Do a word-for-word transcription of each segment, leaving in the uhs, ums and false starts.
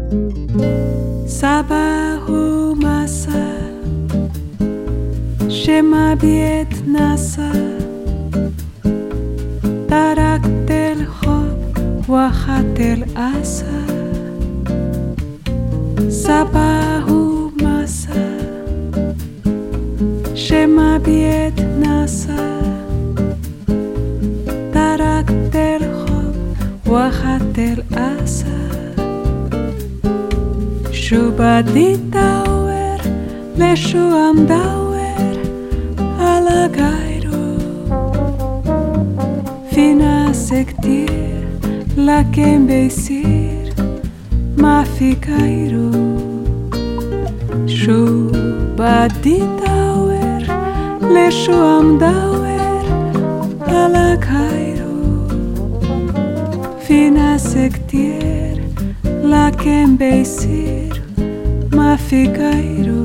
Sabah הוא מסע שמביט נסע טרק תל חוב וחת אל עשה סבא הוא מסע שמביט נסע טרק תל חוב וחת אל עשה Shubadi tower, leshuam dower, alagairo. Fina sektir, lakem beisir, mafikairo. Shubadi tower, leshuam dower, alagairo. Fina sektir, lakem beisir. Mafikairo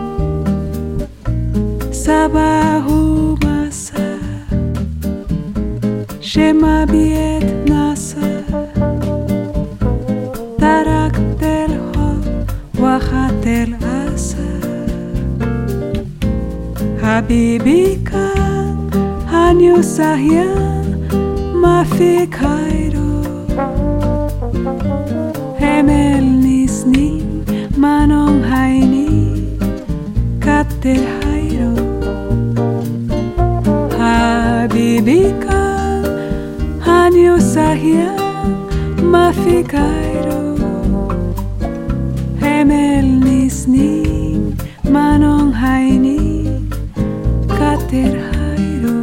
Sabahu masa Shema biet nasa Tarak tel hov Wachat el asa Habibi kan Hanyu sahyan Mafikairo Hemel nisni Manong haini kater hairo Habibi kan hanyu sahya mafikairo Hemel nisni manong haini kater hairo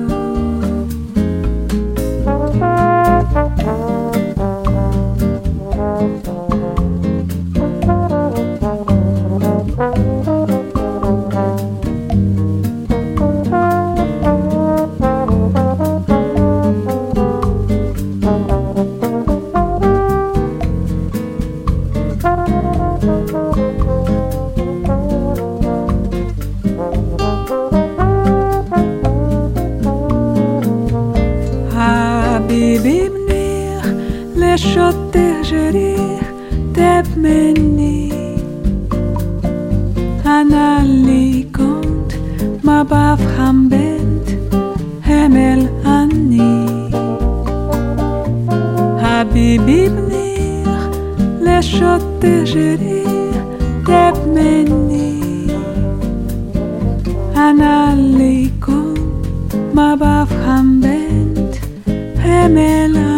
שוטר ג'ריך טב מני הנלי קונט מבב חמבנט המל אני הביבי בניך לשוטר ג'ריך טב מני הנלי קונט מבב חמבנט המל אני